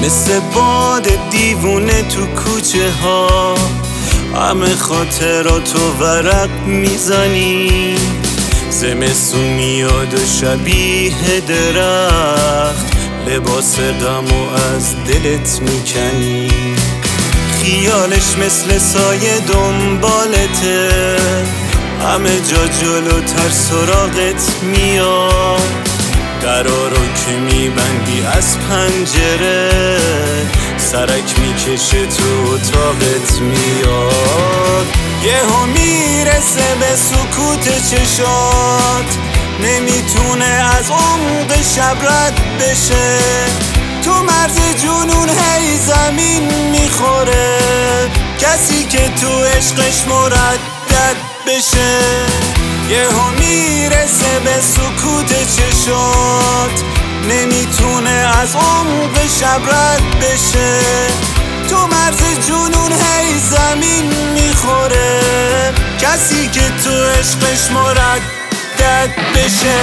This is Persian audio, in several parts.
مثل باد دیوونه تو کوچه ها، همه خاطراتو ورق میزنی. زمستون میاد و شبیه درخت، لباس غمو از دلت میکنی. خیالش مثل سایه دنبالته، همه جا جلوتر سراغت میاد. درارو که میبندی از پنجره، سرک میکشه تو اتاقت میاد. یهو میرسه به سکوت چشات، نمیتونه از عمق شب رد بشه. تو مرز جنون هی زمین میخوره، کسی که تو عشقش مردد بشه. یهو میرسه به سکوت چشات، نمیتونه از عمق شب رد بشه. تو مرز جنون هی زمین میخوره، کسی که تو عشقش مردد بشه.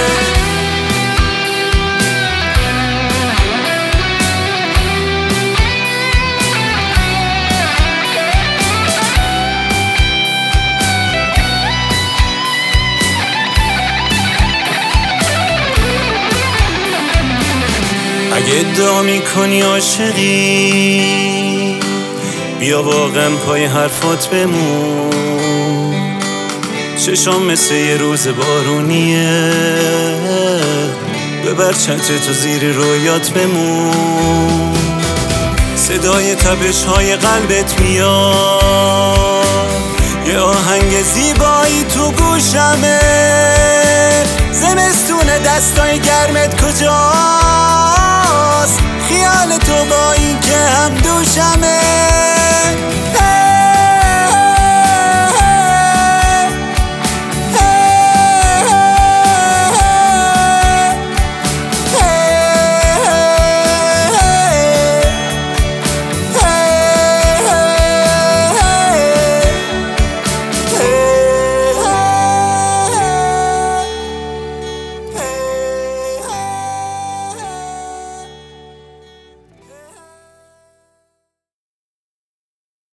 اگه ادعا میکنی عاشقی، بیا واقعا پای حرفات بمون. چشام مثل یه روز بارونیه، ببر چتر تو زیر رویات بمون. صدای تپش های قلبت میاد، یه آهنگ زیبایی تو گوشمه. زمستون دستای گرمت کجاست؟ خیال تو با این که هم دوشمه.